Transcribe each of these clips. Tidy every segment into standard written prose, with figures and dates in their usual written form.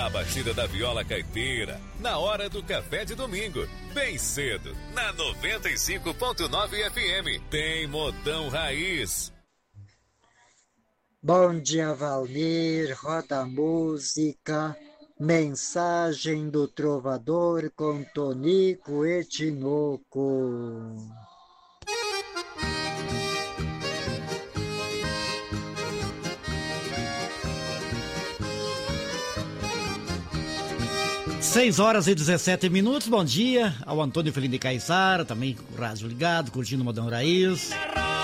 Na batida da viola caipira, na hora do café de domingo, bem cedo, na 95.9 FM, tem Modão Raiz. Bom dia, Valmir, roda a música, mensagem do trovador com Tonico e Tinoco. Seis horas e 17 minutos, bom dia ao Antônio Felino de Caiçara, também com o rádio ligado, curtindo o Modão Raiz.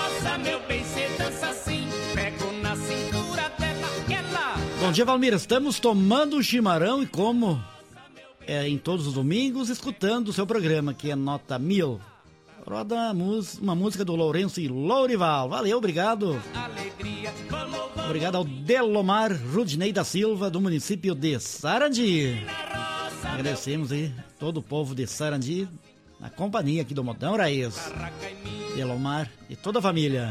Bom dia, Valmir, estamos tomando chimarrão e como em todos os domingos, escutando o seu programa, que é Nota 1000. Roda uma música do Lourenço e Lourival. Valeu, obrigado. Obrigado ao Delomar Rudinei da Silva, do município de Sarandi. Agradecemos aí todo o povo de Sarandi, na companhia aqui do Modão Raiz. Delomar e toda a família.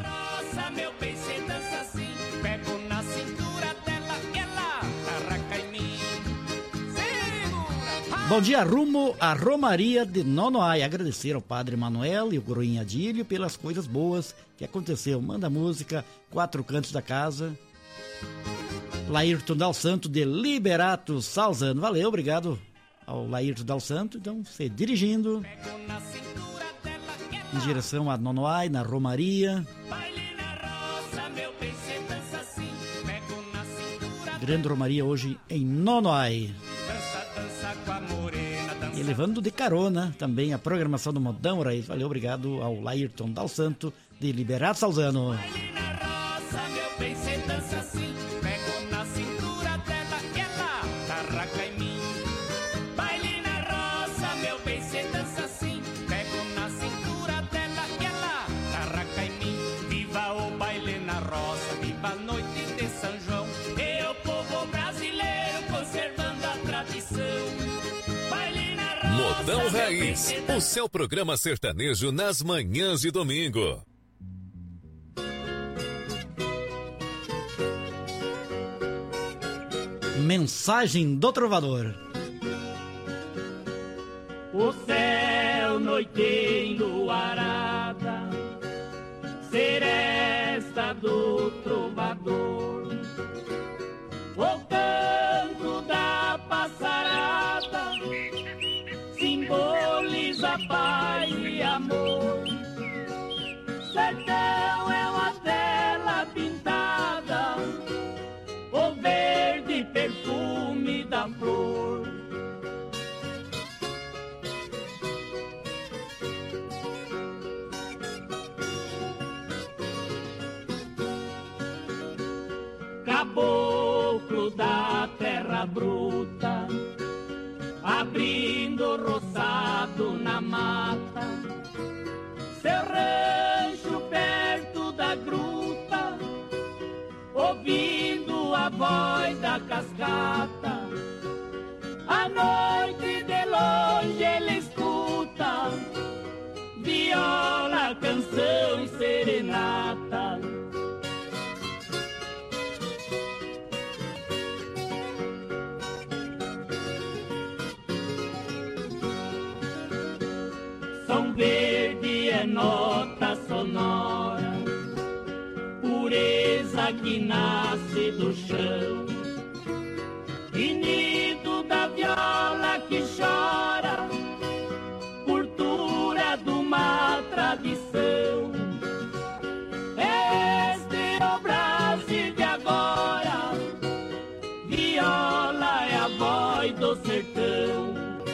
Bom dia, rumo à Romaria de Nonoai. Agradecer ao Padre Manuel e o Groinha Adílio pelas coisas boas que aconteceu. Manda música, Quatro Cantos da Casa. Laírton Dal Santo de Liberato Salzano. Valeu, obrigado ao Laírton Dal Santo. Então, você dirigindo em direção a Nonoai, na Romaria. Grande Romaria hoje em Nonoai. E levando de carona também a programação do Modão Raiz. Valeu, obrigado ao Laírton Dal Santo de Liberato Salzano. Modão Raiz, o seu programa sertanejo nas manhãs de domingo. Mensagem do trovador. O céu noite enluarada, seresta do trovador, o canto da passarada simboliza paz e amor. Sertão é uma tela pintada, o verde perfume da flor. Caboclo da terra bruta, abrindo roçado na mata, seu rancho perto da gruta, ouvindo a voz da cascata. À noite de longe ele escuta viola, canção e serenata. São Verde é nota sonora, pureza que nasce do chão, e nido da viola que chora, cultura de uma tradição. Este é o Brasil de agora, viola é a voz do sertão.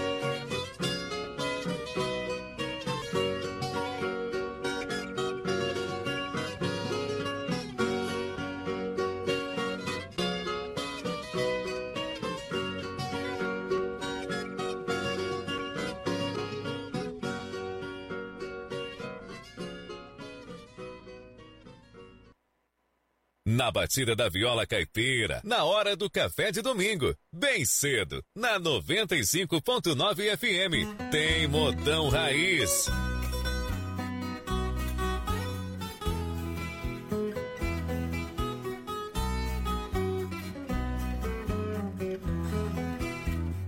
Na batida da viola caipira, na hora do café de domingo, bem cedo, na 95.9 FM, tem Modão Raiz.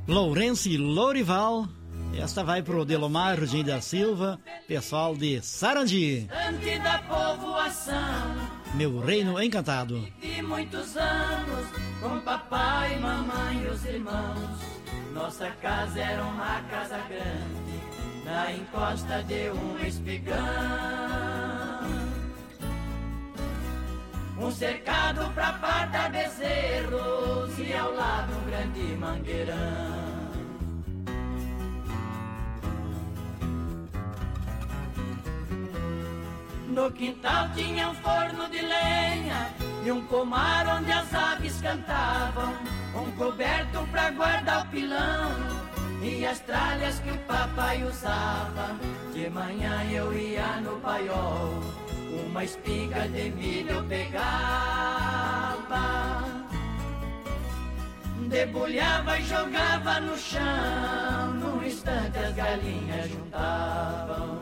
Lourenço e Lourival. Esta vai pro Delomar Rudinho da Silva, pessoal de Sarandi. Da povoação, Meu Reino Encantado. de muitos anos, com papai, mamãe e os irmãos. Nossa casa era uma casa grande, na encosta de um espigão. Um cercado pra partar bezerros e ao lado um grande mangueirão. No quintal tinha um forno de lenha e um pomar onde as aves cantavam, um coberto pra guardar o pilão e as tralhas que o papai usava. De manhã eu ia no paiol, uma espiga de milho eu pegava, debulhava e jogava no chão, num instante as galinhas juntavam.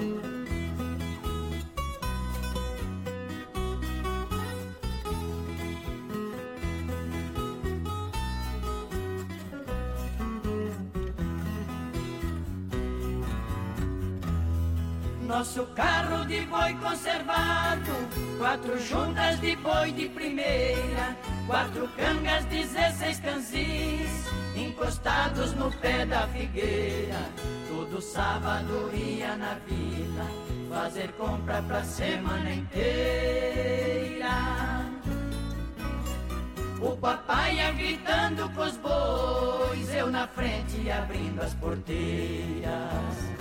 Nosso carro de boi conservado, 4 juntas de boi de primeira, 4 cangas, 16 canzis, encostados no pé da figueira. Todo sábado ia na vila, fazer compra pra semana inteira. O papai ia gritando com os bois, eu na frente ia abrindo as porteiras.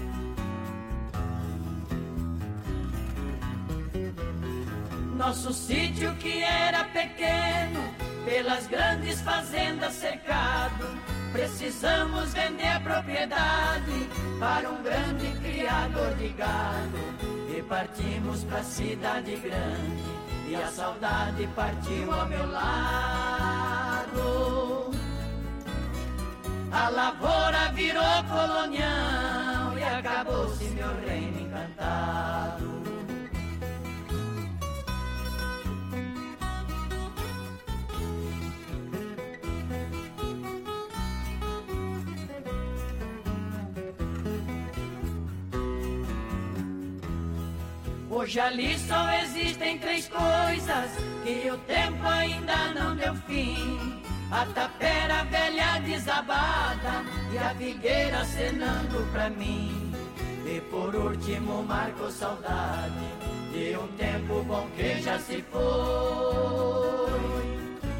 Nosso sítio que era pequeno, pelas grandes fazendas cercado, precisamos vender a propriedade para um grande criador de gado. E partimos pra cidade grande, e a saudade partiu ao meu lado. A lavoura virou colonial e acabou-se meu reino encantado. Hoje ali só existem 3 coisas que o tempo ainda não deu fim: a tapera velha desabada e a figueira acenando pra mim. E por último marco saudade de um tempo bom que já se foi,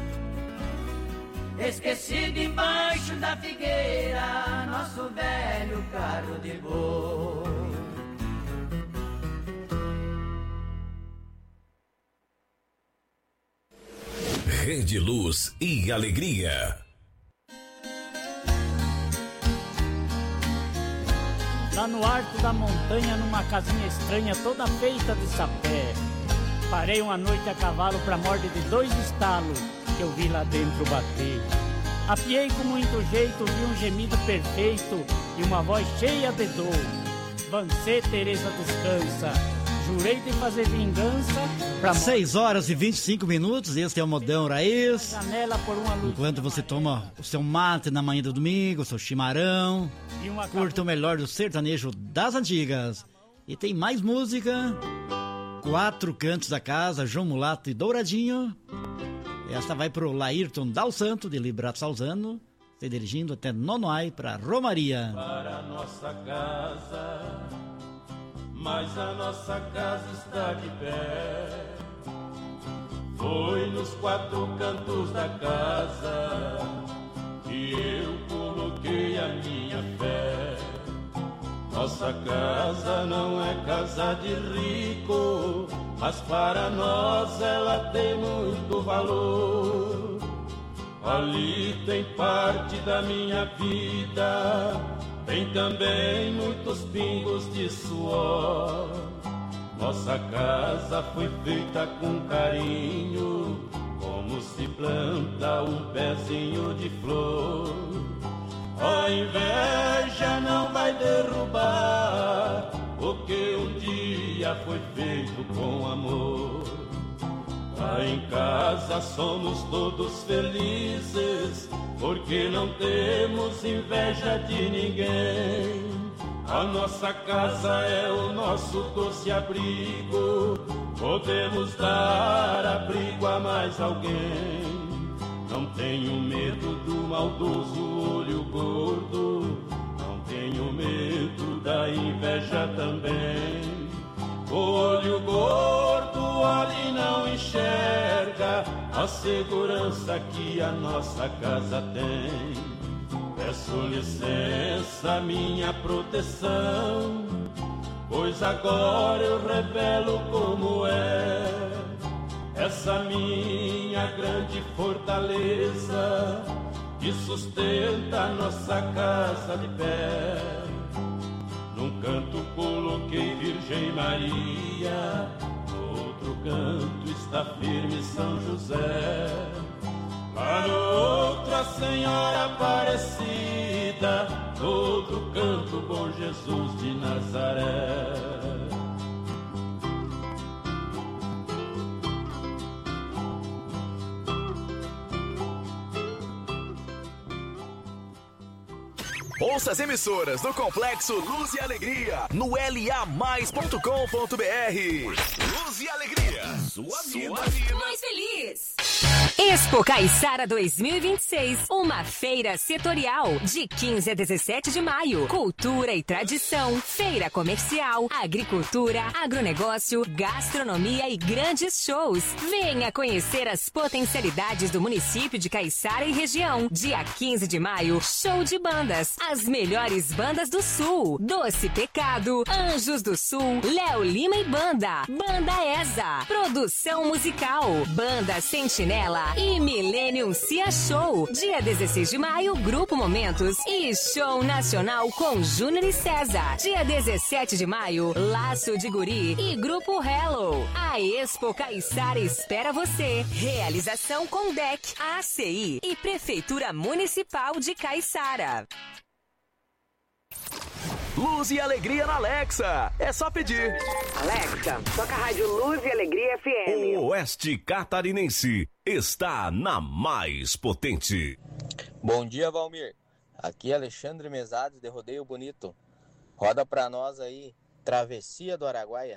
esquecido embaixo da figueira, nosso velho carro de boi. Rede Luz e Alegria. Lá no alto da montanha, numa casinha estranha, toda feita de sapé, parei uma noite a cavalo pra morde de 2 estalos que eu vi lá dentro bater. Apiei com muito jeito, vi um gemido perfeito e uma voz cheia de dor: Vancê, Teresa, descansa. Jurei de fazer vingança pra... 6 horas e 25 minutos, este é o Modão Raiz. Janela por uma luz. Enquanto você toma o seu mate na manhã do domingo, o seu chimarrão, curta o melhor do sertanejo das antigas. E tem mais música: 4 Cantos da Casa, João Mulato e Douradinho. Esta vai pro Laírton Dal Santo, de Librato Salzano, se dirigindo até Nonoai, pra Romaria. Para a nossa casa, mas a nossa casa está de pé. Foi nos 4 cantos da casa que eu coloquei a minha fé. Nossa casa não é casa de rico, mas para nós ela tem muito valor. Ali tem parte da minha vida, tem também muitos pingos de suor. Nossa casa foi feita com carinho, como se planta um pezinho de flor. A inveja não vai derrubar o que um dia foi feito com amor. Lá em casa somos todos felizes, porque não temos inveja de ninguém. A nossa casa é o nosso doce abrigo, podemos dar abrigo a mais alguém. Não tenho medo do maldoso olho gordo, não tenho medo da inveja também. O olho gordo olha e não enxerga a segurança que a nossa casa tem. Peço licença, minha proteção, pois agora eu revelo como é essa minha grande fortaleza que sustenta a nossa casa de pé. Num canto coloquei Virgem Maria, no outro canto está firme São José. Lá no outro a Senhora Aparecida, no outro canto Bom Jesus de Nazaré. Ouça as emissoras do Complexo Luz e Alegria no LA+.com.br. Luz e Alegria, sua vida mais feliz. Expo Caiçara 2026, uma feira setorial de 15 a 17 de maio. Cultura e tradição, feira comercial, agricultura, agronegócio, gastronomia e grandes shows. Venha conhecer as potencialidades do município de Caiçara e região. Dia 15 de maio, show de bandas. As melhores bandas do Sul. Doce Pecado, Anjos do Sul, Léo Lima e Banda. Banda ESA. Produção musical. Banda Sentinela e Millennium Cia Show. Dia 16 de maio, Grupo Momentos e Show Nacional com Júnior e César. Dia 17 de maio, Laço de Guri e Grupo Hello. A Expo Caiçara espera você. Realização Condec, ACI e Prefeitura Municipal de Caiçara. Luz e Alegria na Alexa. É só pedir. Alexa, toca a rádio Luz e Alegria FM. O Oeste Catarinense está na mais potente. Bom dia, Valmir. Aqui é Alexandre Mesades de Rodeio Bonito. Roda pra nós aí, Travessia do Araguaia.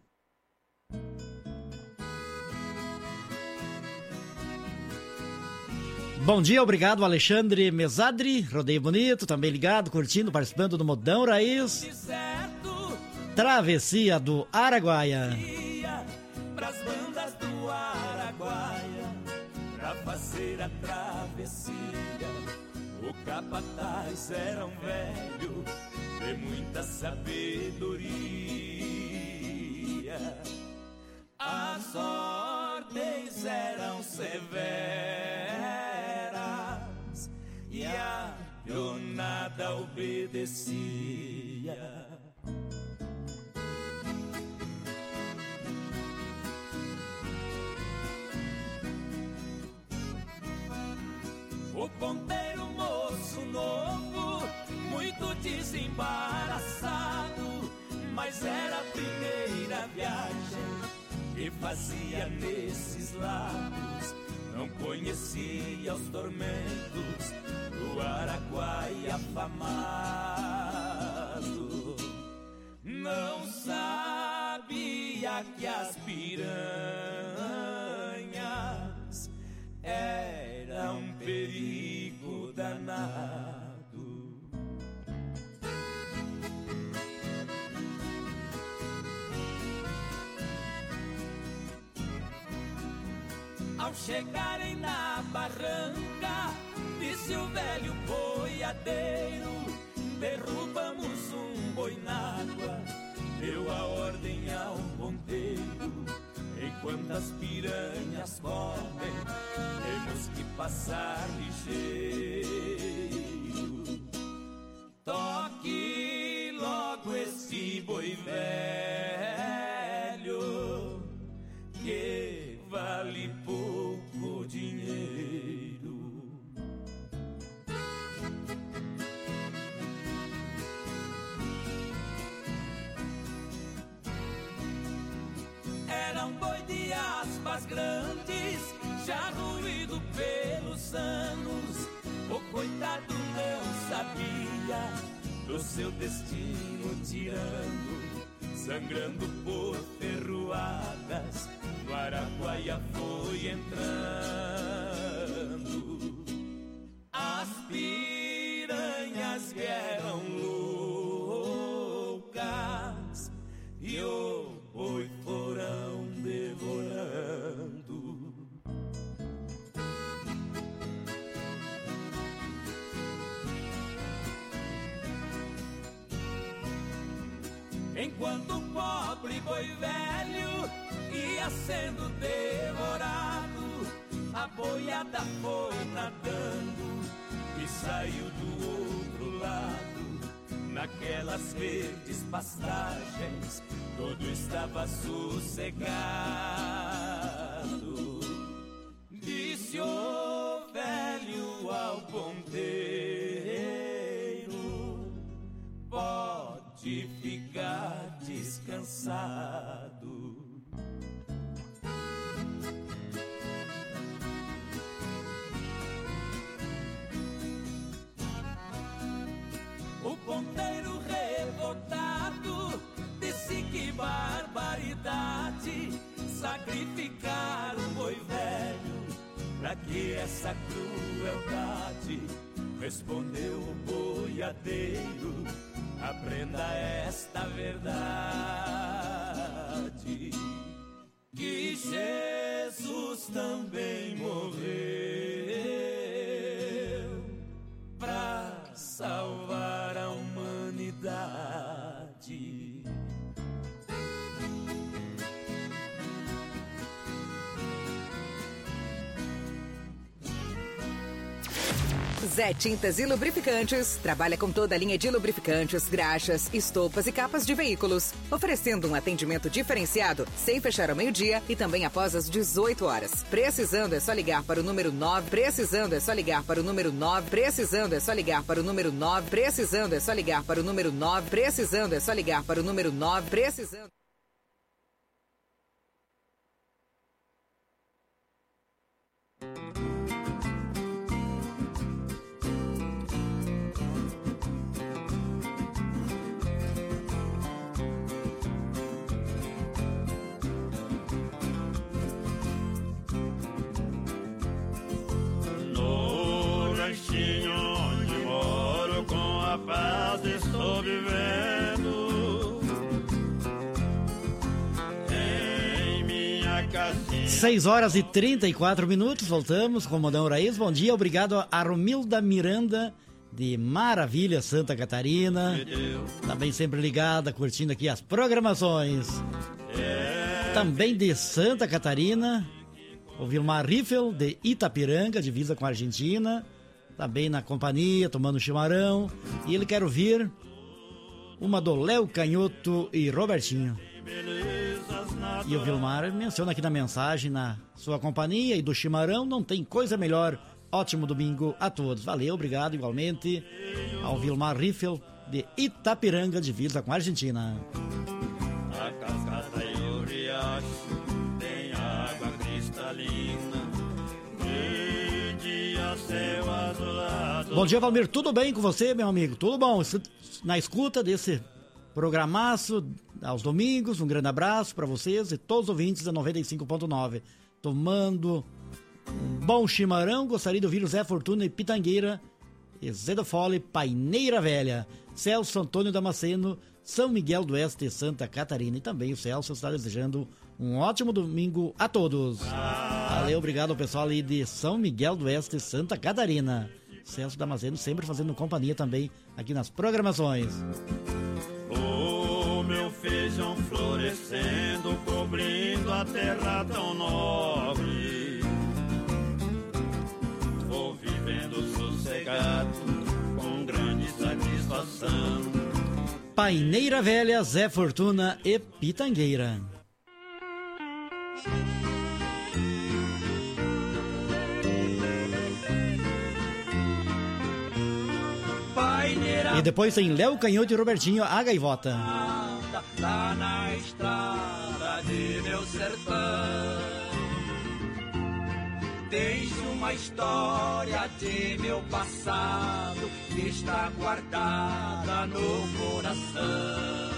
Bom dia, obrigado Alexandre Mesadri, Rodeio Bonito, também ligado, curtindo, participando do Modão Raiz. Travessia do Araguaia. Pras bandas do Araguaia, pra fazer a travessia, o capataz era um velho de muita sabedoria. As ordens eram severas e a pionada obedecia. O ponteiro moço novo, muito desembaraçado, mas era a primeira viagem que fazia nesses lados. Não conhecia os tormentos do Araguaia afamado. Não sabia que as piranhas eram um perigo danado. Ao chegarem na barranca, disse o velho boiadeiro: derrubamos um boi n'água. Deu a ordem ao ponteiro: enquanto as piranhas comem, temos que passar ligeiro. Toque logo esse boi velho, que vale pouco dinheiro. Era um boi de aspas grande, do seu destino tirando, sangrando por ferroadas, no Araguaia foi entrando. As piranhas vieram loucas e o boi foram devorando. Enquanto o pobre boi velho ia sendo devorado, a boiada foi nadando e saiu do outro lado. Naquelas verdes pastagens tudo estava sossegado. Disse o velho ao ponteiro: pode ficar descansado. O ponteiro revoltado disse: que barbaridade, sacrificar um boi velho, pra que essa crueldade? Respondeu o boiadeiro: aprenda esta verdade, que Jesus também morreu pra salvar a humanidade. Zé Tintas e Lubrificantes trabalha com toda a linha de lubrificantes, graxas, estopas e capas de veículos, oferecendo um atendimento diferenciado sem fechar ao meio-dia e também após as 18 horas. Precisando é só ligar para o número 9, precisando é só ligar para o número 9, precisando é só ligar para o número 9, precisando é só ligar para o número 9, precisando é só ligar para o número 9, precisando. Onde moro com a paz estou vivendo em minha casinha. 6h34, voltamos com o Modão Raiz. Bom dia, obrigado a Romilda Miranda de Maravilha, Santa Catarina, também sempre ligada, curtindo aqui as programações. Também de Santa Catarina, o Vilmar Riffel de Itapiranga, divisa com a Argentina, também na companhia, tomando chimarrão. E ele quer ouvir uma do Léo Canhoto e Robertinho. E o Vilmar menciona aqui na mensagem, na sua companhia e do chimarrão, não tem coisa melhor. Ótimo domingo a todos. Valeu, obrigado igualmente ao Vilmar Riffel de Itapiranga, divisa com a Argentina. A cascata e o riacho tem água cristalina. Bom dia, Valmir, tudo bem com você, meu amigo? Tudo bom? Na escuta desse programaço aos domingos, um grande abraço para vocês e todos os ouvintes da 95.9. Tomando um bom chimarrão, gostaria de ouvir o Zé Fortuna e Pitangueira, e Zé do Fole, Paineira Velha, Celso Antônio Damasceno, São Miguel do Oeste, Santa Catarina. E também o Celso está desejando um ótimo domingo a todos. Valeu, obrigado ao pessoal ali de São Miguel do Oeste, Santa Catarina. Celso Damasceno sempre fazendo companhia também aqui nas programações. O meu feijão florescendo, cobrindo a terra tão nobre. Vou vivendo sossegado, com grande satisfação. Paineira Velha, Zé Fortuna e Pitangueira. E depois tem Léo Canhoto e Robertinho, a Gaivota. Lá na estrada de meu sertão, deixo uma uma história de meu passado que está guardada no coração.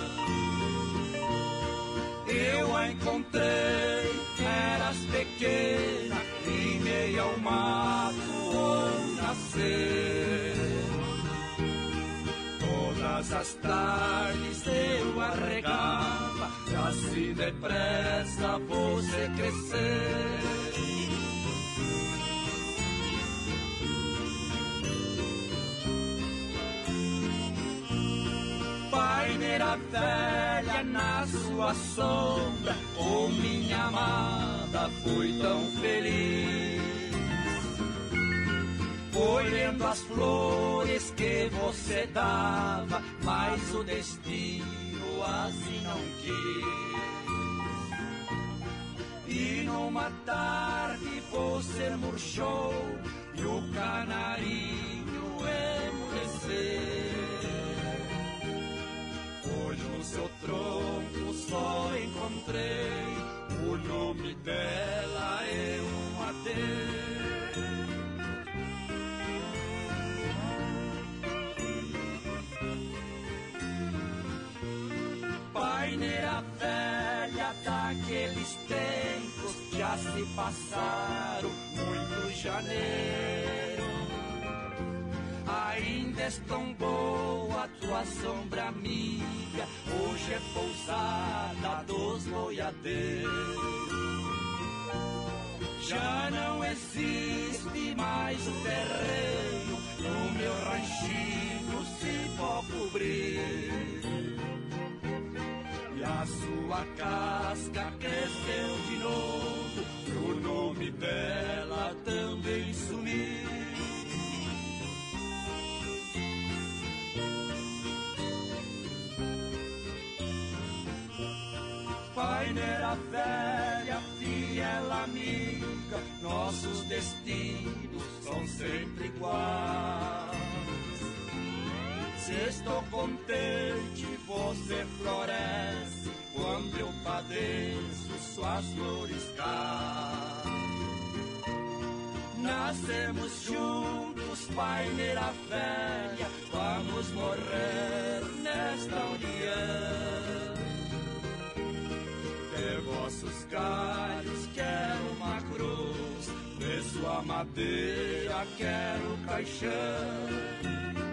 Eu a encontrei, eras pequena, em meio ao mato onde nasceu. Todas as tardes eu arregava, e assim depressa você cresceu. Paineira velha na sua sombra, oh minha amada, fui tão feliz. Colhendo as flores que você dava, mas o destino assim não quis. E numa tarde você murchou e o canarinho emudeceu. Hoje no seu tronco só encontrei o nome dela é um adeus. Paineira velha daqueles tempos, já se passaram muitos janeiros. Ainda és tão boa tua sombra amiga, hoje é pousada dos boiadeiros. Já não existe mais o terreno, no meu ranchinho cipó cobrir. E a sua casca cresceu de novo, e o nome dela também sumiu. Paineira velha, fiel amiga, nossos destinos são sempre iguais. Se estou contente, você floresce, quando eu padeço, suas flores caem. Nascemos juntos, paineira velha, vamos morrer nesta união. De vossos galhos quero uma cruz, de sua madeira quero caixão.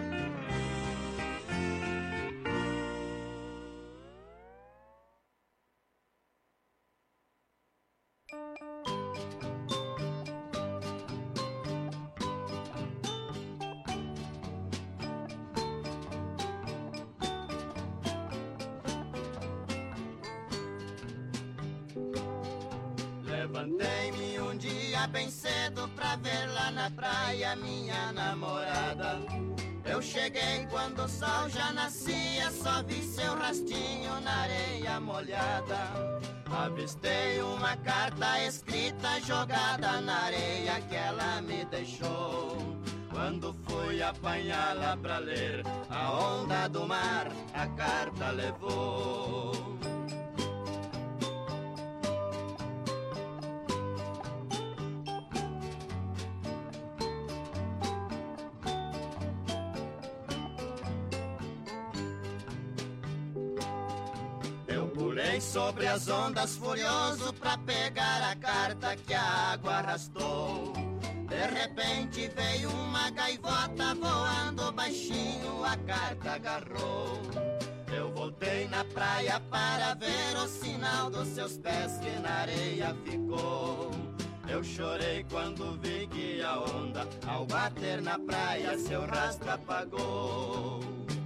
Levantei-me um dia bem cedo pra ver lá na praia minha namorada. Eu cheguei quando o sol já nascia, só vi seu rastinho na areia molhada. Avistei uma carta escrita jogada na areia que ela me deixou. Quando fui apanhá-la pra ler, a onda do mar a carta levou. Pulei sobre as ondas furioso pra pegar a carta que a água arrastou. De repente veio uma gaivota voando baixinho, a carta agarrou. Eu voltei na praia para ver o sinal dos seus pés que na areia ficou. Eu chorei quando vi que a onda, ao bater na praia, seu rastro apagou.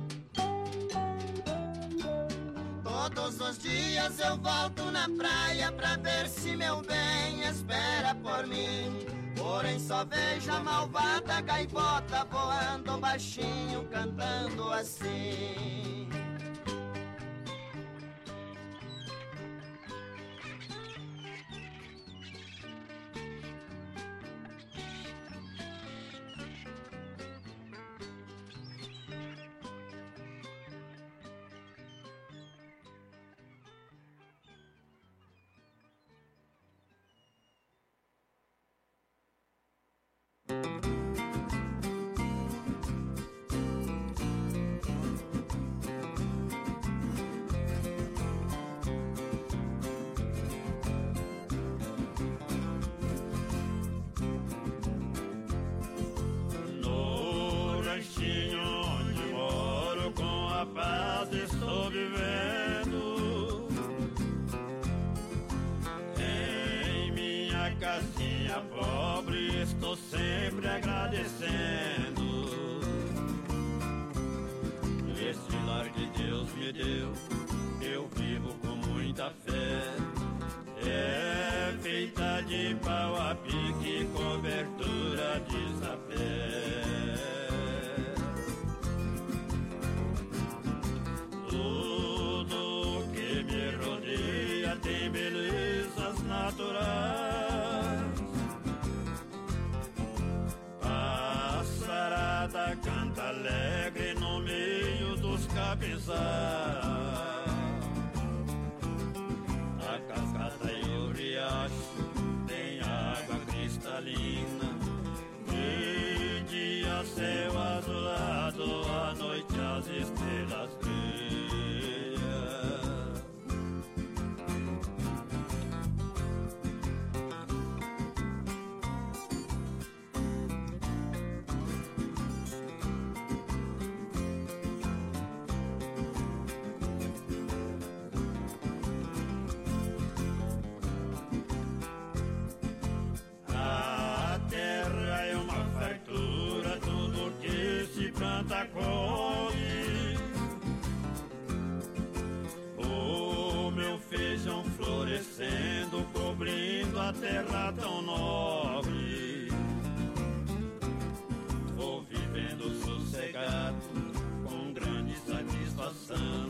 Todos os dias eu volto na praia pra ver se meu bem espera por mim. Porém só vejo a malvada gaivota voando baixinho, cantando assim. minha casinha pobre, estou sempre agradecendo. Esse lar que Deus me deu, eu vivo com muita fé. É feita de pau a pique, cobertura de sapé. Tudo que me rodeia tem belezas naturais. Passarada canta alegre no meio dos capinzais. A cascata e o riacho tem água cristalina. De dia céu azulado, à noite as estrelas brilham. Planta colhe, o meu feijão florescendo, cobrindo a terra tão nobre. Vou vivendo sossegado, com grande satisfação.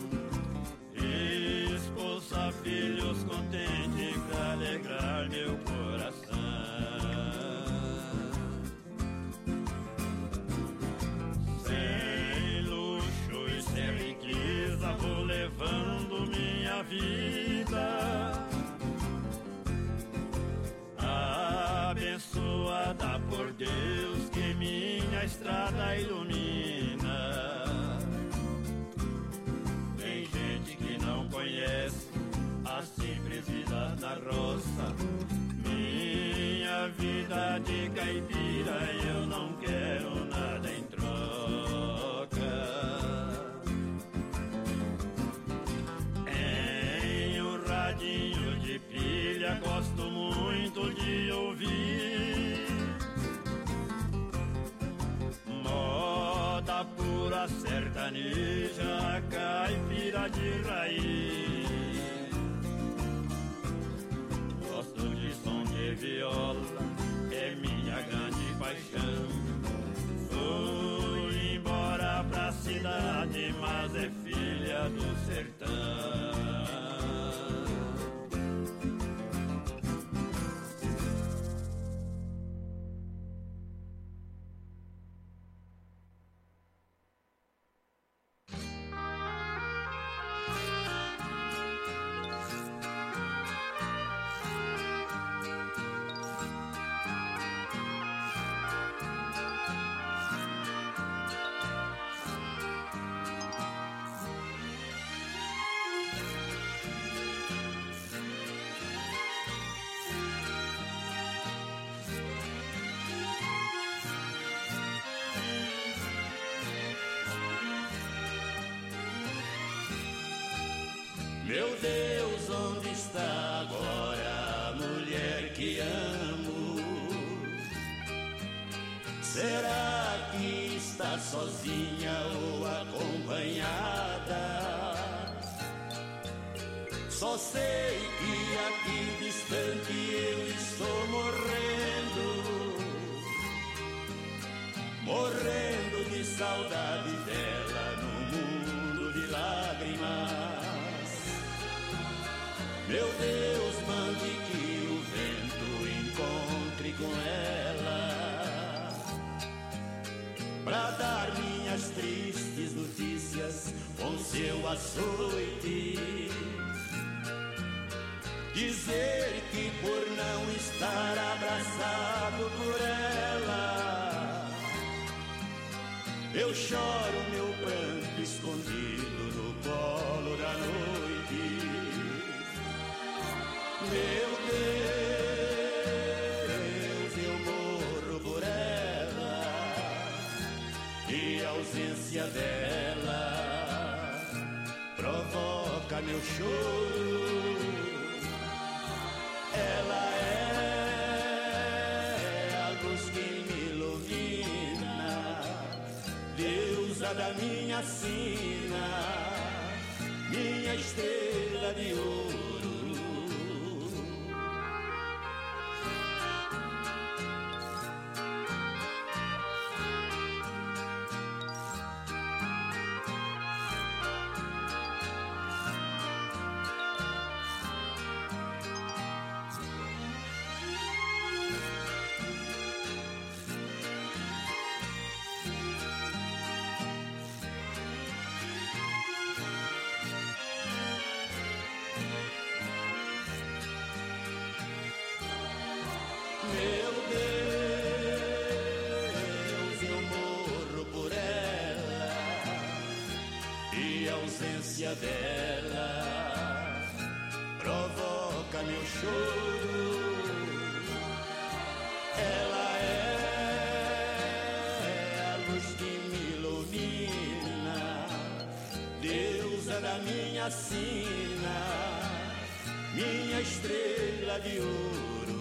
Esposa, filhos contentes pra alegrar meu coração. Vou levando minha vida, abençoada por Deus que minha estrada ilumina. Tem gente que não conhece a simples vida da roça. Minha vida de caipira, eu não quero nada em troca. De pilha gosto muito de ouvir moda pura sertaneja, caipira de raiz. Gosto de som de viola, é minha grande paixão. Fui embora pra cidade, mas é filha do sertão. Meu Deus, onde está agora a mulher que amo? Será que está sozinha ou acompanhada? Só sei que aqui distante eu estou morrendo de saudade dela num mundo de lágrimas. Meu Deus, mande que o vento encontre com ela, pra dar minhas tristes notícias com seu açoite. Dizer que por não estar abraçado por ela, eu choro meu pranto escondido no colo da noite. Meu Deus, eu morro por ela, e a ausência dela provoca meu choro. Ela é deusa da minha sina, minha estrela de ouro. Dela provoca meu choro. Ela é a luz que me ilumina, deusa da minha sina, minha estrela de ouro.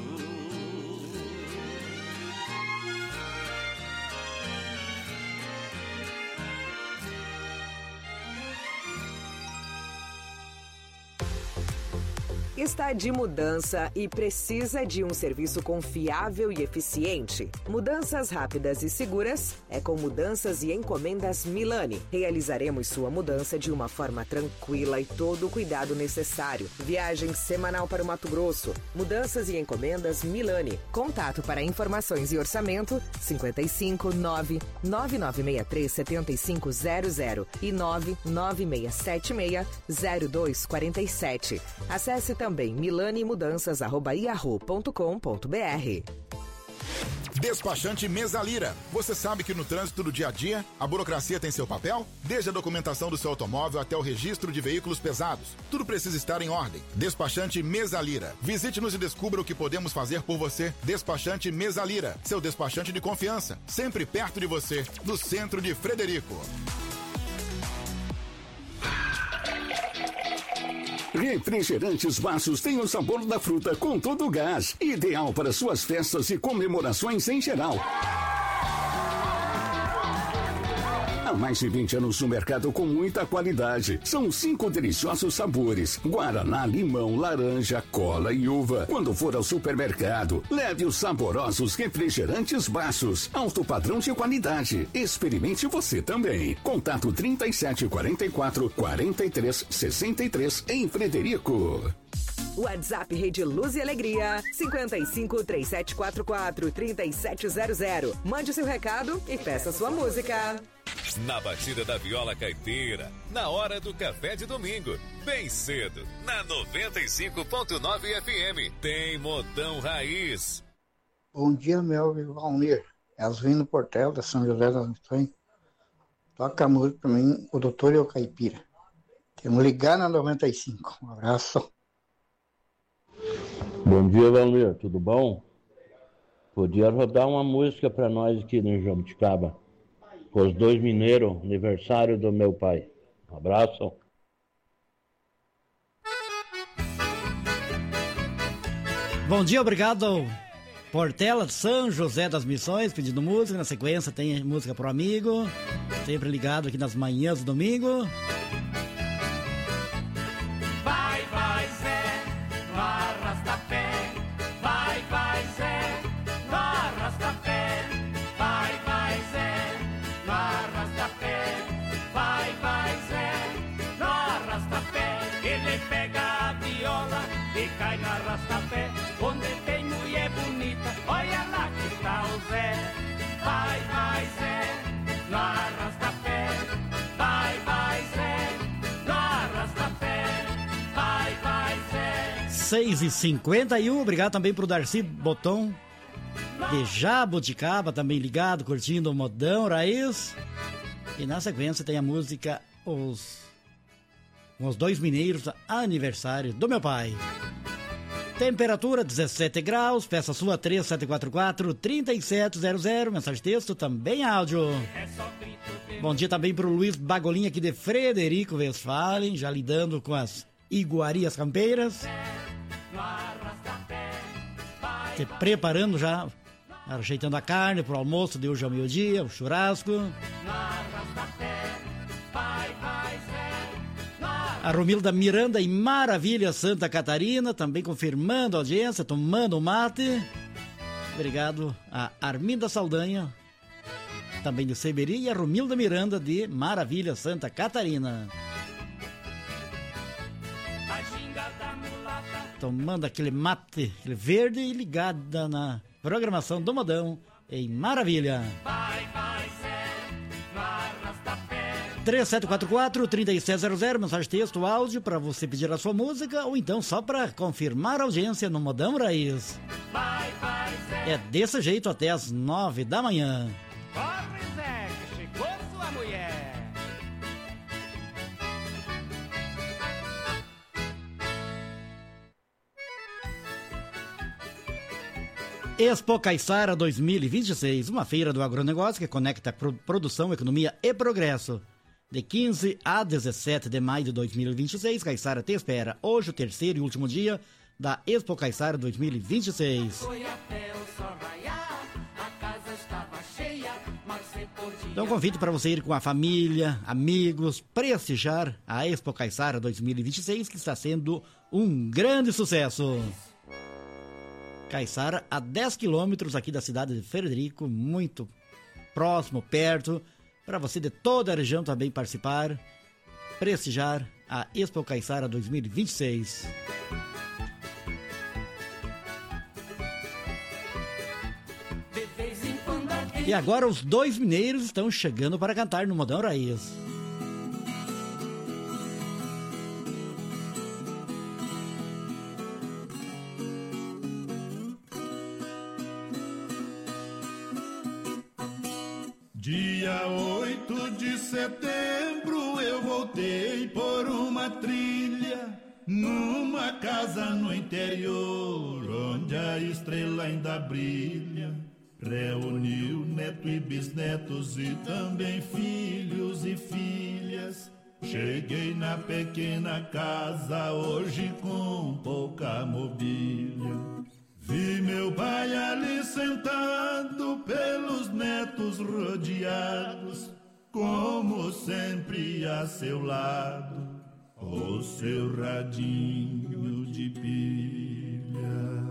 Está de mudança e precisa de um serviço confiável e eficiente? Mudanças rápidas e seguras é com Mudanças e Encomendas Milani. Realizaremos sua mudança de uma forma tranquila e todo o cuidado necessário. Viagem semanal para o Mato Grosso. Mudanças e Encomendas Milani. Contato para informações e orçamento 55 9963 7500 e 99676 0247. Acesse também milanimudanças@yahoo.com.br. Despachante Mesalira. Você sabe que no trânsito do dia a dia, a burocracia tem seu papel? Desde a documentação do seu automóvel até o registro de veículos pesados. Tudo precisa estar em ordem. Despachante Mesalira. Visite-nos e descubra o que podemos fazer por você. Despachante Mesalira. Seu despachante de confiança. Sempre perto de você. No centro de Frederico. Refrigerantes Baços tem o sabor da fruta com todo o gás. Ideal para suas festas e comemorações em geral. Há mais de 20 anos no mercado com muita qualidade. São 5 deliciosos sabores: guaraná, limão, laranja, cola e uva. Quando for ao supermercado, leve os saborosos refrigerantes Baços. Alto padrão de qualidade. Experimente você também. Contato 3744 4363 em Frederico. WhatsApp Rede Luz e Alegria 55 3744 3700. Mande seu recado e peça sua música. Na batida da viola caipira, na hora do café de domingo, bem cedo, na 95.9 FM, tem Modão Raiz. Bom dia, meu Valmir. Elvino Portela, da São José das Missões. Toca a música pra mim, o Doutor e o Caipira. Temos ligar na 95. Um abraço. Bom dia, Valmir. Tudo bom? Podia rodar uma música pra nós aqui no Jabuticaba. Os 2 mineiros, aniversário do meu pai. Um abraço. Bom dia, obrigado. Portela de São José das Missões, pedindo música. Na sequência tem música pro amigo. Sempre ligado aqui nas manhãs do domingo. Vai, vai, Zé, no arrasta-pé. Vai, vai, Zé, no arrasta-pé. Vai, vai, Zé, no arrasta-pé. Vai, vai, Zé, no arrasta-pé. Ele pega a viola e cai no arrasta-pé. Onde tem mulher bonita, olha lá que tá o Zé. Vai, vai, Zé, no arrasta-pé. Vai, vai, Zé, no arrasta-pé. Vai, vai, Zé. 6h51, obrigado também pro Darcy Boton de Jabuticaba, também ligado, curtindo o Modão Raiz. E na sequência tem a música Os 2 Mineiros, aniversário do meu pai. Temperatura 17 graus, peça sua 3744-3700, mensagem de texto, também áudio. Bom dia também pro Luiz Bagolinha aqui de Frederico Westphalen, já lidando com as iguarias campeiras. Se preparando já, ajeitando a carne pro almoço de hoje ao meio-dia, o churrasco. A Romilda Miranda em Maravilha, Santa Catarina, também confirmando a audiência, tomando um mate. Obrigado a Arminda Saldanha, também de Seberi, e a Romilda Miranda de Maravilha, Santa Catarina. Tomando aquele mate, aquele verde, e ligada na programação do Modão em Maravilha. 3744-3700, mensagem texto, áudio para você pedir a sua música ou então só para confirmar a audiência no Modão Raiz. É desse jeito até as 9 da manhã. Corre, Zé, que chegou sua mulher. Expo Caiçara 2026, uma feira do agronegócio que conecta produção, economia e progresso. De 15 a 17 de maio de 2026, Caiçara te espera. Hoje, o terceiro e último dia da Expo Caiçara 2026. Então, convite para você ir com a família, amigos, prestigiar a Expo Caiçara 2026, que está sendo um grande sucesso. Caiçara, a 10 quilômetros aqui da cidade de Frederico, muito próximo, perto, para você de toda a região também participar, prestigiar a Expo Caiçara 2026. E agora os dois mineiros estão chegando para cantar no Modão Raiz. Dia 8 de setembro eu voltei por uma trilha numa casa no interior onde a estrela ainda brilha. Reuniu neto e bisnetos e também filhos e filhas. Cheguei na pequena casa hoje com pouca mobília. Vi meu pai ali sentado, pelos netos rodeados, como sempre a seu lado, o seu radinho de pilha.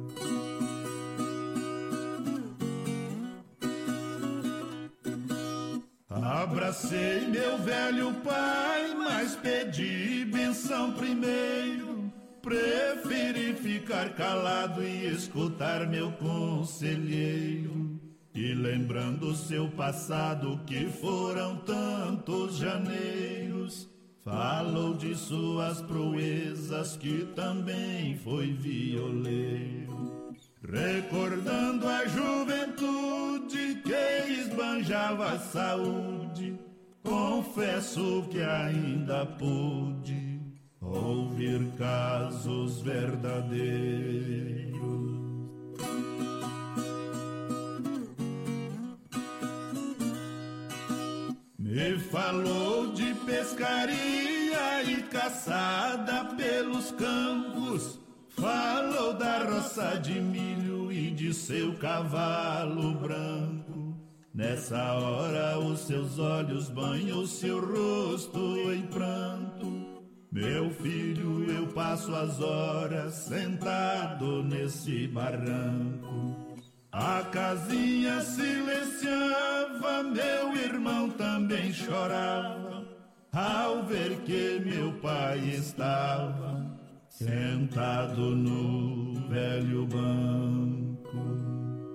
Abracei meu velho pai, mas pedi benção primeiro. Preferi ficar calado e escutar meu conselheiro. E lembrando seu passado, que foram tantos janeiros, falou de suas proezas, que também foi violeiro. Recordando a juventude que esbanjava a saúde, confesso que ainda pude ouvir casos verdadeiros. Me falou de pescaria e caçada pelos campos, falou da roça de milho e de seu cavalo branco. Nessa hora os seus olhos banham o seu rosto em pranto. Meu filho, eu passo as horas sentado nesse barranco. A casinha silenciava, meu irmão também chorava, ao ver que meu pai estava sentado no velho banco.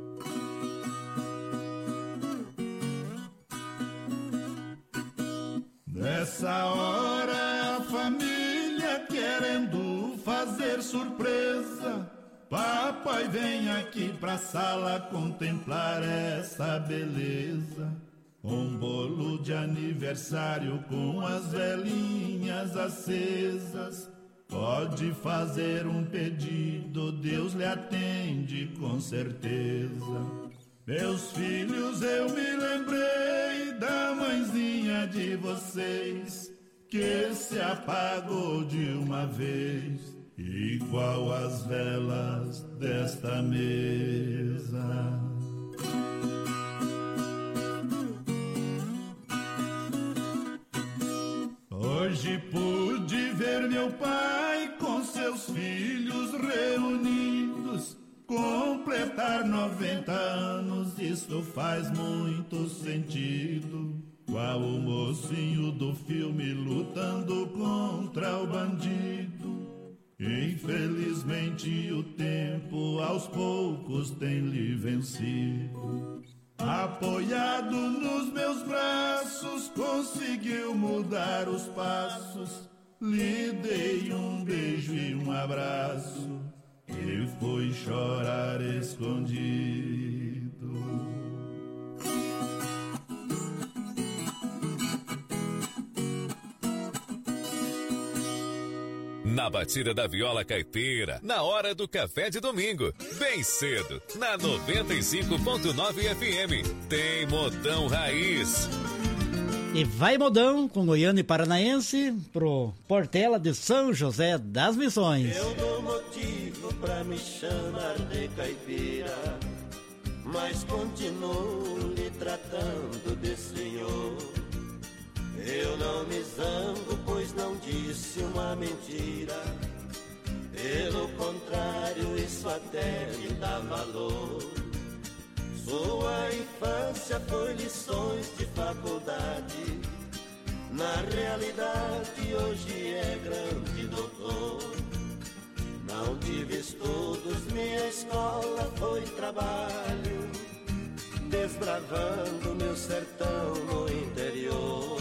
Nessa hora a família querendo fazer surpresa, papai vem aqui pra sala contemplar essa beleza. Um bolo de aniversário com as velinhas acesas. Pode fazer um pedido, Deus lhe atende com certeza. Meus filhos, eu me lembrei da mãezinha de vocês, que se apagou de uma vez, igual as velas desta mesa. Hoje pude completar 90 anos, isso faz muito sentido. Qual o mocinho do filme lutando contra o bandido. Infelizmente o tempo aos poucos tem lhe vencido. Apoiado nos meus braços, conseguiu mudar os passos. Lhe dei um beijo e um abraço, e foi chorar escondido. Na batida da viola caipira, na hora do café de domingo, bem cedo, na 95.9 FM, tem Modão Raiz. E vai Modão com Goiano e Paranaense pro Portela de São José das Missões. Eu dou motivo pra me chamar de caipira, mas continuo lhe tratando de senhor. Eu não me zango, pois não disse uma mentira. Pelo contrário, isso até me dá valor. Sua infância foi lições de faculdade. Na realidade, hoje é grande doutor. Não tive estudos, minha escola foi trabalho, desbravando meu sertão no interior.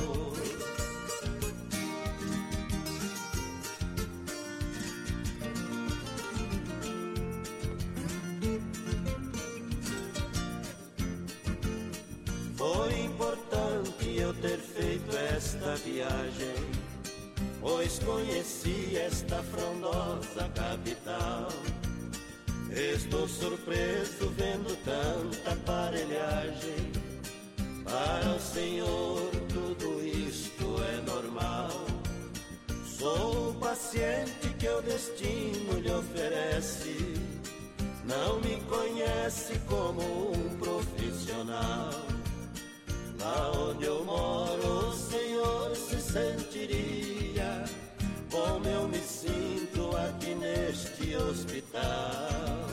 Foi importante eu ter feito esta viagem, pois conheci esta frondosa capital. Estou surpreso vendo tanta aparelhagem. Para o senhor tudo isto é normal. Sou o paciente que o destino lhe oferece. Não me conhece como um profissional. Lá onde eu moro o senhor se sentiria como eu me sinto aqui neste hospital.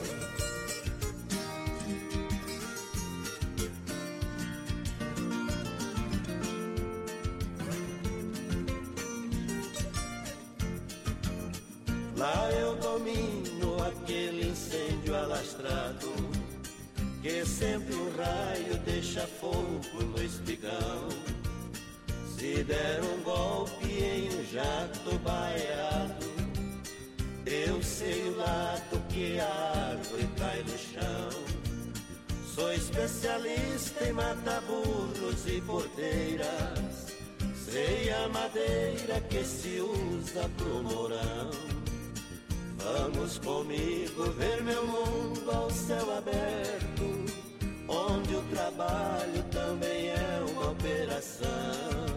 Lá eu domino aquele incêndio alastrado, que sempre um raio deixa fogo no espigão. Se der um golpe em um jato baiado, eu sei o lado que a árvore cai no chão. Sou especialista em matar burros e porteiras, sei a madeira que se usa pro morão. Vamos comigo ver meu mundo ao céu aberto, onde o trabalho também é uma operação.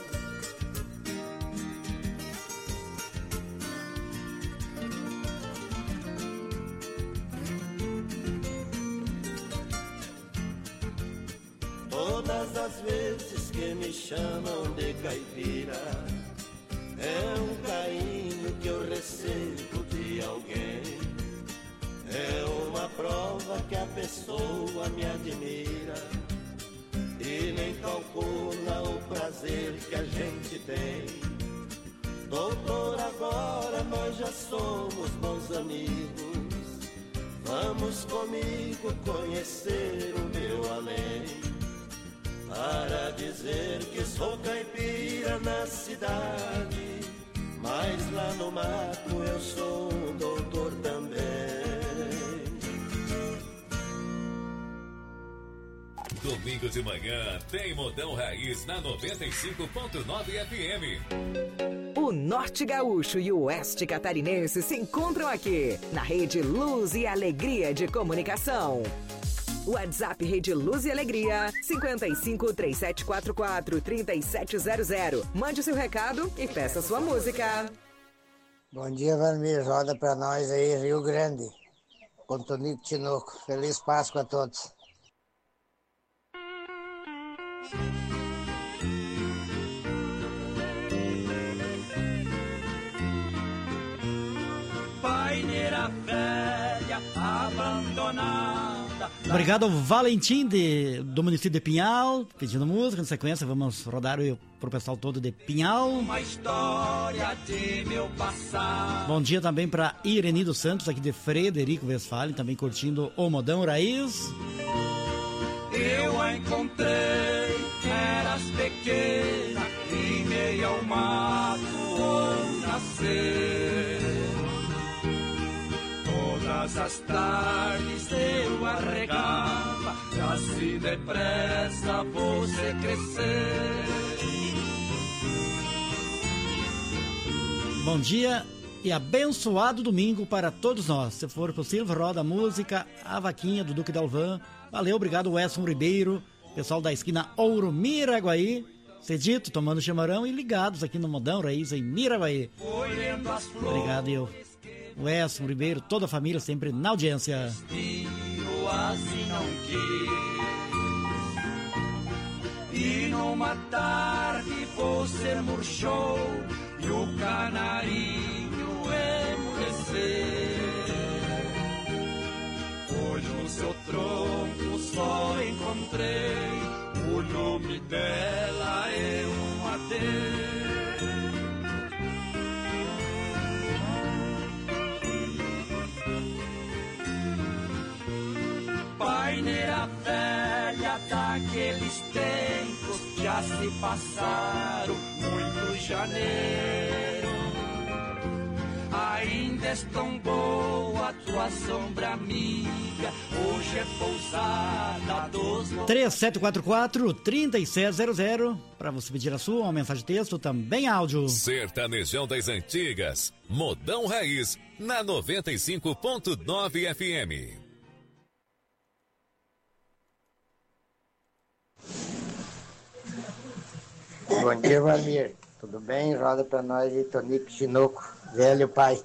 Todas as vezes que me chamam de caipira, é um carinho que eu recebo de alguém. É uma prova que a pessoa me admira e nem calcula o prazer que a gente tem. Doutor, agora nós já somos bons amigos. Vamos comigo conhecer o meu além. Para dizer que sou caipira na cidade, mas lá no mato eu sou um doutor também. Domingo de manhã tem Modão Raiz na 95.9 FM. O Norte Gaúcho e o Oeste Catarinense se encontram aqui, na Rede Luz e Alegria de Comunicação. WhatsApp Rede Luz e Alegria, 55 3744 3700. Mande seu recado e peça sua música. Bom dia, Valmir. Roda pra nós aí, Rio Grande. Com Tonico Tinoco. Feliz Páscoa a todos. Paineira velha abandonada, Obrigado ao Valentim do município de Pinhal, pedindo música. Na sequência, vamos rodar pro pessoal todo de Pinhal. Uma história de meu passado. Bom dia também para Ireni dos Santos, aqui de Frederico Westphalen, também curtindo o Modão Raiz. Eu a encontrei, eras pequena, em meio ao mato onde nascer. Todas as tardes eu arregava, assim depressa você crescer. Bom dia e abençoado domingo para todos nós. Se for possível, roda a música A Vaquinha do Duque Dalvan. Valeu, obrigado Wesson Ribeiro, pessoal da esquina Ouro Miraguaí, cedito, tomando chimarrão e ligados aqui no Modão Raiz em Miraguaí. Obrigado, eu. Wesson Ribeiro, toda a família sempre na audiência. Assim não quis. E numa tarde você murchou e o canarinho emudeceu. Hoje no seu tronco só encontrei o nome dela é um adeus. Paineira velha daqueles tempos, já se passaram muitos janeiros. Ainda és tão boa tua sombra amiga, hoje é pousada dos... 3744-3700, para você pedir a sua, uma mensagem de texto, também áudio. Sertanejão das Antigas, Modão Raiz, na 95.9 FM. Bom dia, Valmir. Tudo bem? Roda pra nós aí, Tonico Chinoco, velho pai.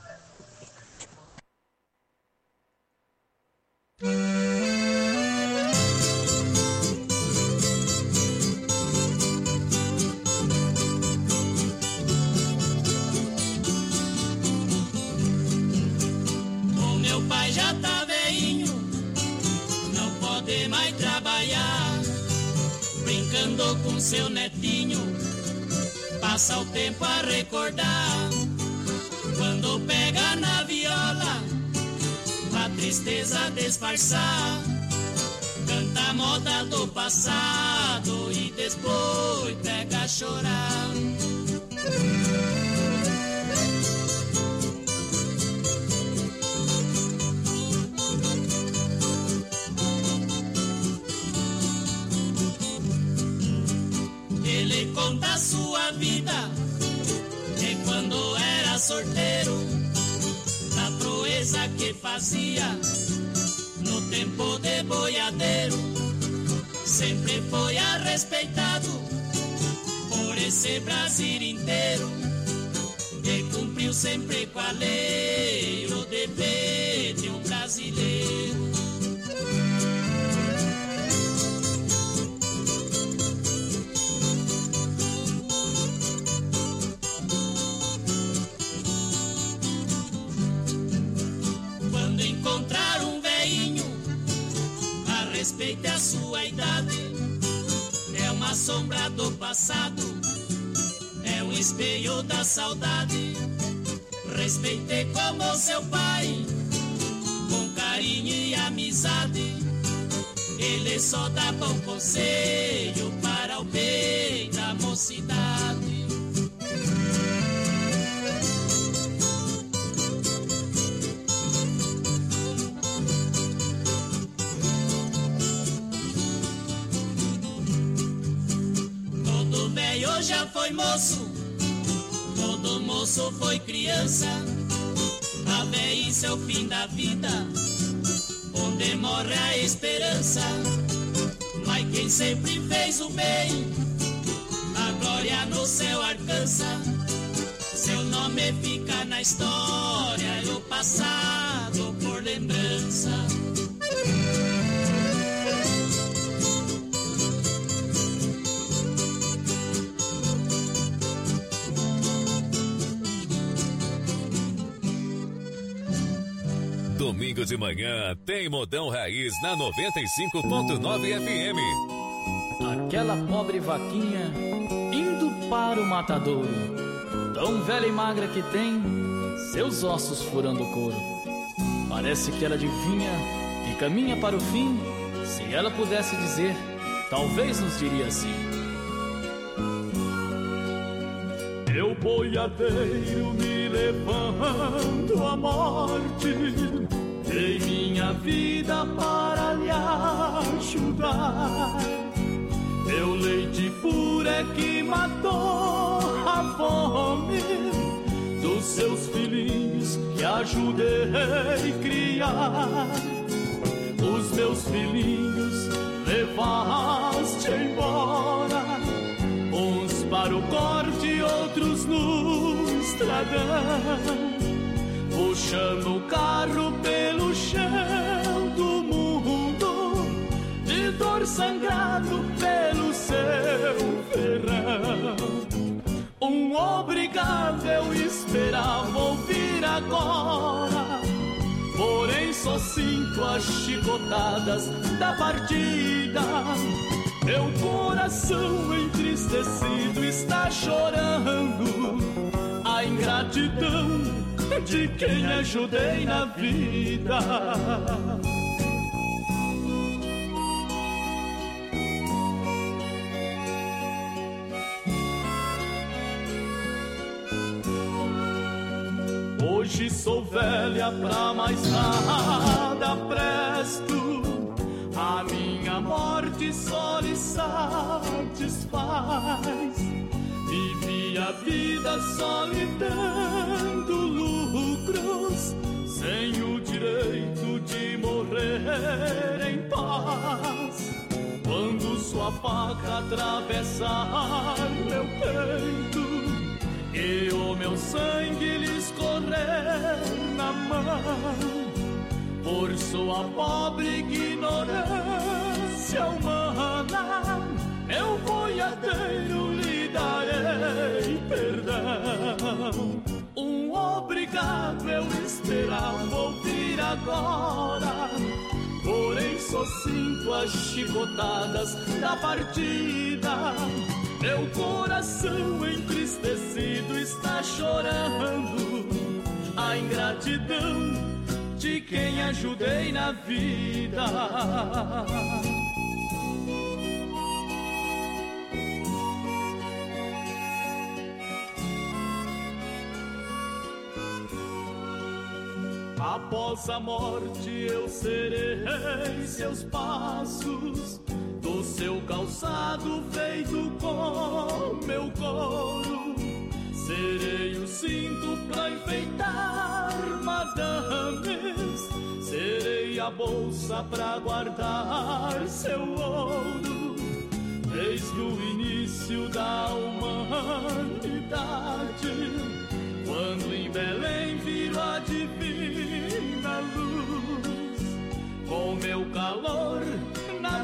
O meu pai já tá velhinho, não pode mais trabalhar, brincando com seu netinho, passa o tempo a recordar. Quando pega na viola, a tristeza disfarçar, canta a moda do passado e depois pega a chorar. Ele conta a sua vida de quando era sorteiro, da proeza que fazia no tempo de boiadeiro. Sempre foi respeitado por esse Brasil inteiro, e cumpriu sempre com a lei o dever de um brasileiro. Encontrar um velhinho, a respeite a sua idade, é uma sombra do passado, é um espelho da saudade. Respeite como seu pai, com carinho e amizade, ele só dá bom conselho para o bem da mocidade. Velho já foi moço, todo moço foi criança. A velhice é o fim da vida, onde morre a esperança. Mas quem sempre fez o bem, a glória no céu alcança. Seu nome fica na história e o passado por lembrança. domingo de manhã tem Modão Raiz na 95.9 FM. Aquela pobre vaquinha indo para o matadouro, tão velha e magra que tem seus ossos furando o couro. Parece que ela adivinha e caminha para o fim. Se ela pudesse dizer, talvez nos diria assim: eu boiadeiro me levando à morte, dei minha vida para lhe ajudar. Meu leite puro é que matou a fome dos seus filhinhos que ajudei a criar. Os meus filhinhos levaste embora, uns para o corte, outros no estradão, puxando o carro pelo chão do mundo, de dor sangrado pelo seu ferrão. Um obrigado eu esperava ouvir agora, porém só sinto as chicotadas da partida. Meu coração entristecido está chorando a ingratidão de quem ajudei na vida. Hoje sou velha, pra mais nada presto, a minha morte só lhe satisfaz. Vivi a vida só lhe dando lucros, sem o direito de morrer em paz. Quando sua faca atravessar meu peito e o meu sangue lhe escorrer na mão, por sua pobre ignorância humana, eu boiadeiro lhe darei perdão. Um obrigado eu esperava ouvir agora, porém só sinto as chicotadas da partida. Meu coração entristecido está chorando a ingratidão de quem ajudei na vida. Após a morte eu serei seus passos, do seu calçado feito com meu couro. Serei o cinto pra enfeitar madames, serei a bolsa pra guardar seu ouro. Desde o início da humanidade, quando em Belém virou a divina luz, com meu calor na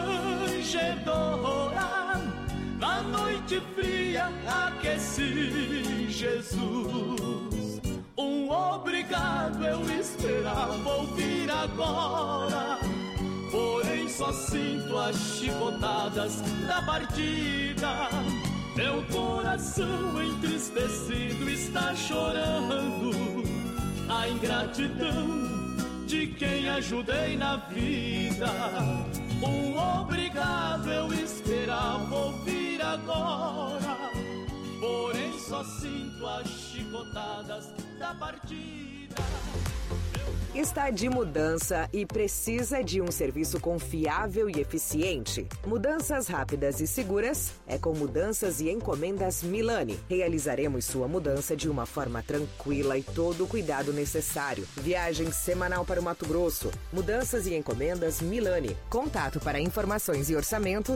manjedoura, na noite fria aqueci Jesus. Um obrigado eu esperava ouvir agora, porém só sinto as chicotadas da partida. Meu coração entristecido está chorando a ingratidão de quem ajudei na vida. Um obrigado eu esperava ouvir agora, porém só sinto as chicotadas da partida. Está de mudança e precisa de um serviço confiável e eficiente? Mudanças rápidas e seguras é com Mudanças e Encomendas Milani. Realizaremos sua mudança de uma forma tranquila e todo o cuidado necessário. Viagem semanal para o Mato Grosso. Mudanças e Encomendas Milani. Contato para informações e orçamento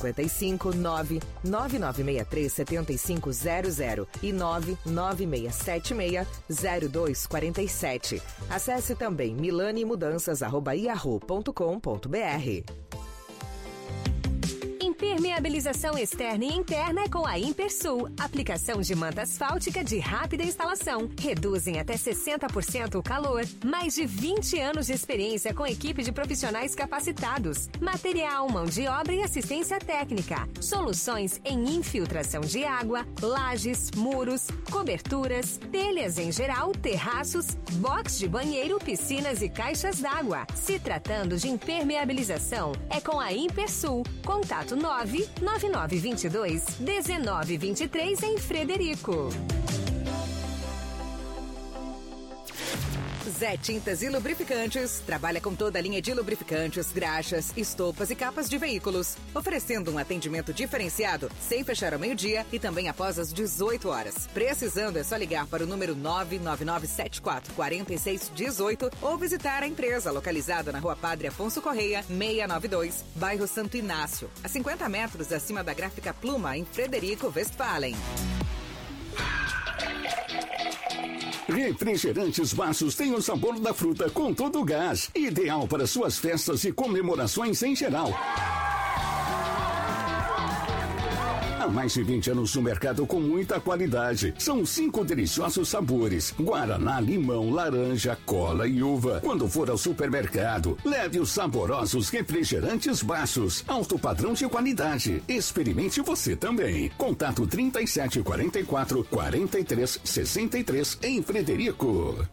55-99963-7500 e 99676-0247. Acesse também milanemudanças@yahoo.com.br. Impermeabilização externa e interna é com a Impersul. Aplicação de manta asfáltica de rápida instalação. Reduzem até 60% o calor. Mais de 20 anos de experiência com equipe de profissionais capacitados. Material, mão de obra e assistência técnica. Soluções em infiltração de água, lajes, muros, coberturas, telhas em geral, terraços, box de banheiro, piscinas e caixas d'água. Se tratando de impermeabilização, é com a Impersul. Contato 99922-1923 em Frederico. Zé Tintas e Lubrificantes trabalha com toda a linha de lubrificantes, graxas, estopas e capas de veículos, oferecendo um atendimento diferenciado sem fechar ao meio-dia e também após as 18 horas. Precisando é só ligar para o número 999744618 ou visitar a empresa localizada na Rua Padre Afonso Correia, 692, bairro Santo Inácio, a 50 metros acima da Gráfica Pluma, em Frederico, Westphalen. Refrigerantes Baços tem o sabor da fruta com todo o gás. Ideal para suas festas e comemorações em geral. Há mais de 20 anos no mercado com muita qualidade. São 5 deliciosos sabores: guaraná, limão, laranja, cola e uva. Quando for ao supermercado, leve os saborosos refrigerantes Baços. Alto padrão de qualidade. Experimente você também. Contato 3744-4363 em Frederico.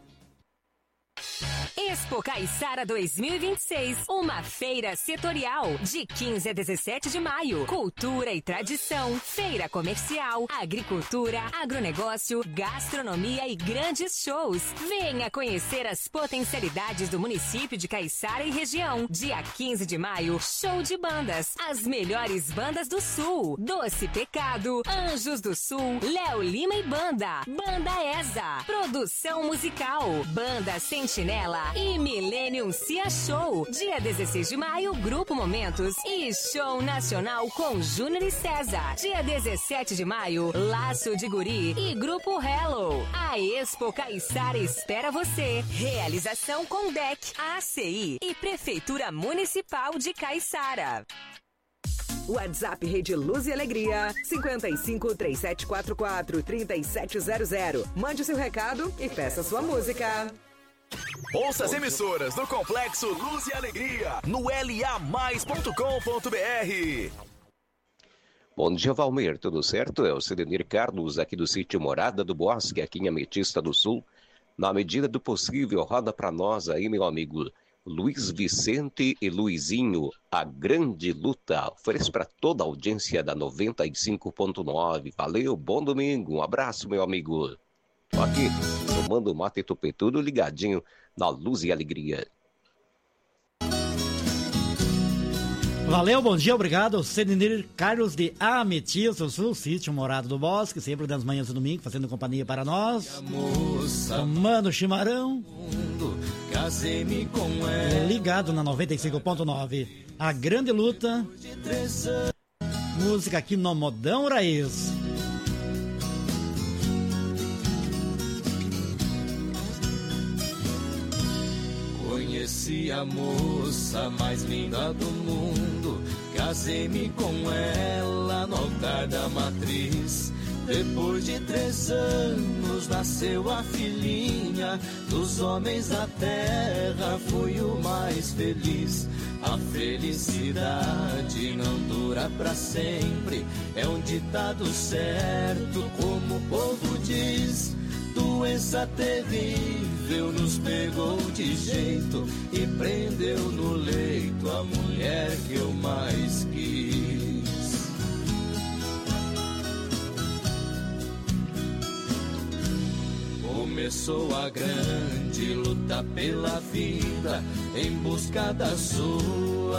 Expo Caiçara 2026, uma feira setorial de 15 a 17 de maio. Cultura e tradição, feira comercial, agricultura, agronegócio, gastronomia e grandes shows. Venha conhecer as potencialidades do município de Caiçara e região. Dia 15 de maio, show de bandas. As melhores bandas do Sul: Doce Pecado, Anjos do Sul, Léo Lima e Banda, Banda ESA, Produção Musical, Banda Sentinela e Millennium Cia Show. Dia 16 de maio, Grupo Momentos e Show Nacional com Júnior e César. Dia 17 de maio, Laço de Guri e Grupo Hello. A Expo Caiçara espera você. Realização com DEC, ACI e Prefeitura Municipal de Caiçara. WhatsApp Rede Luz e Alegria 5537443700. Mande seu recado e peça sua música. Ouça as emissoras do Complexo Luz e Alegria no LAmais.com.br. Bom dia, Valmir, tudo certo? É o Cidenir Carlos aqui do sítio Morada do Bosque, aqui em Ametista do Sul. Na medida do possível, roda pra nós aí, meu amigo Luiz Vicente e Luizinho, A Grande Luta. Ofereço para toda a audiência da 95.9. Valeu, bom domingo, um abraço, meu amigo. Aqui, tomando mate tupetudo, ligadinho na Luz e Alegria. Valeu, bom dia, obrigado. Cidenir Carlos de Ametista do Sul, sítio Morada do Bosque, sempre das manhãs do domingo, fazendo companhia para nós. Tomando chimarrão. Casei-me com ela. Ligado na 95.9. A Grande Luta. Música aqui no Modão Raiz. Conheci a moça mais linda do mundo. Casei-me com ela no altar da matriz. Depois de 3 anos nasceu a filhinha. Dos homens da terra fui o mais feliz. A felicidade não dura pra sempre. É um ditado certo, como o povo diz. Doença terrível nos pegou de jeito e prendeu no leito a mulher que eu mais quis. Começou a grande luta pela vida, em busca da sua